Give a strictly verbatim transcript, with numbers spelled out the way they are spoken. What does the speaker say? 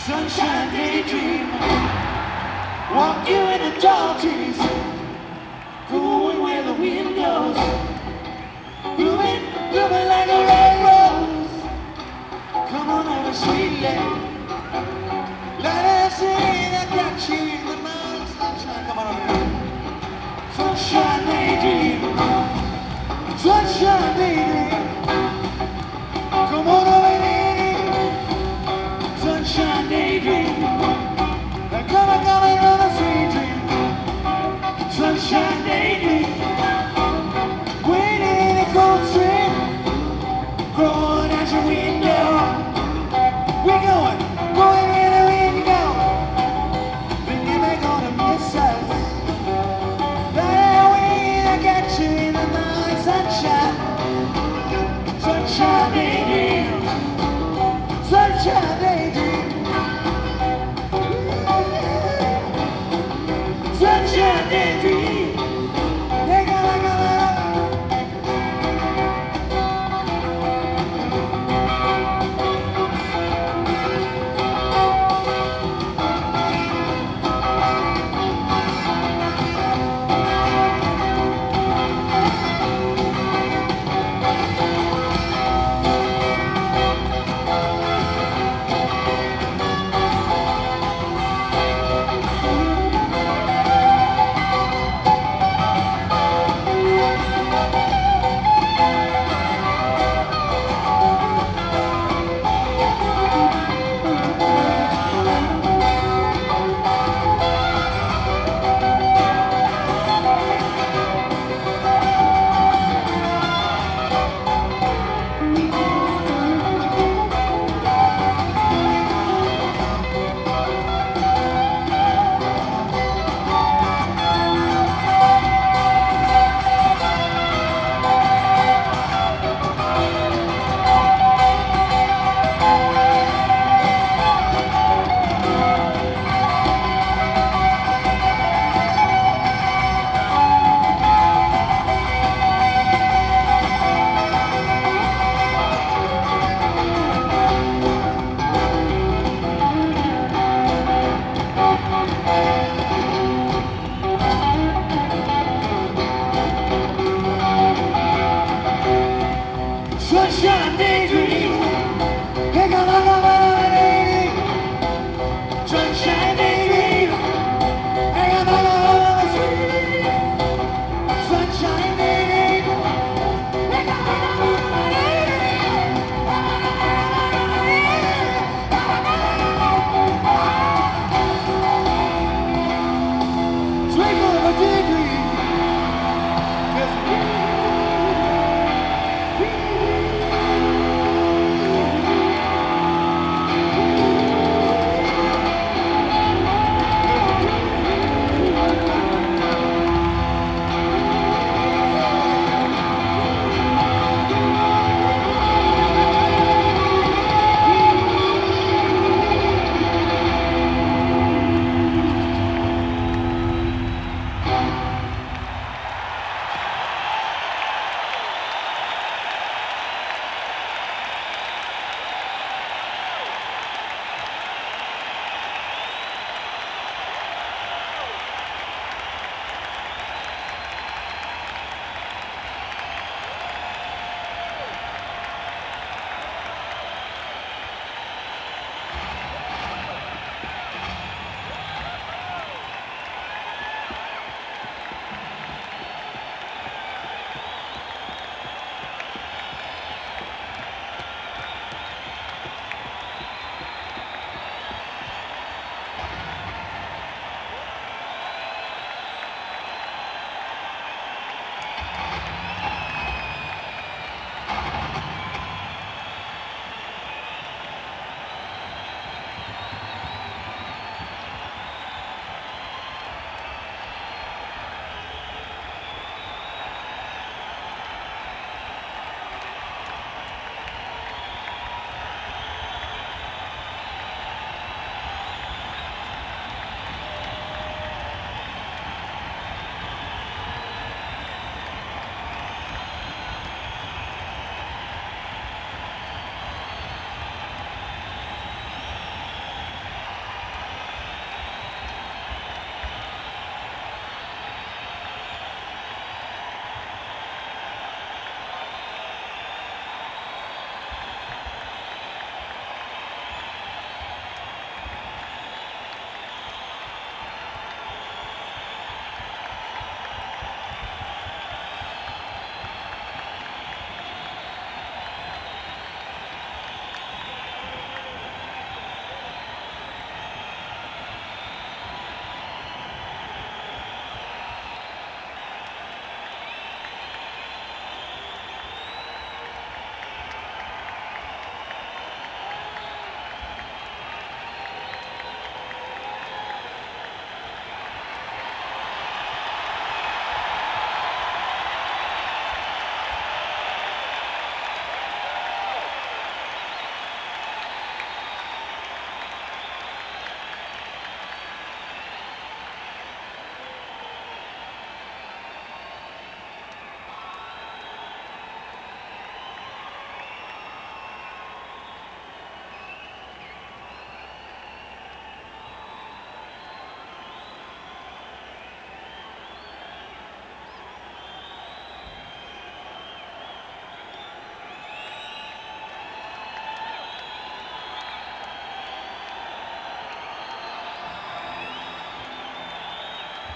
Sunshine daydream, walk you in the tall trees, going where the wind goes, blooming, blooming like a red rose. Come on over, sweet lady, let us sing. I got you in the mind. Sunshine, come on over here. Sunshine daydream, sunshine daydream, come on over here. Sunshine daydream, come on, come on, run a sweet dream. Sunshine daydream, waiting in a cold stream, growing at your window. We're going, going where the wind goes. But never gonna miss us. That way I got you in the mind. Sunshine, sunshine daydream, sunshine daydream, sunshine daydream. Sunshine daydream.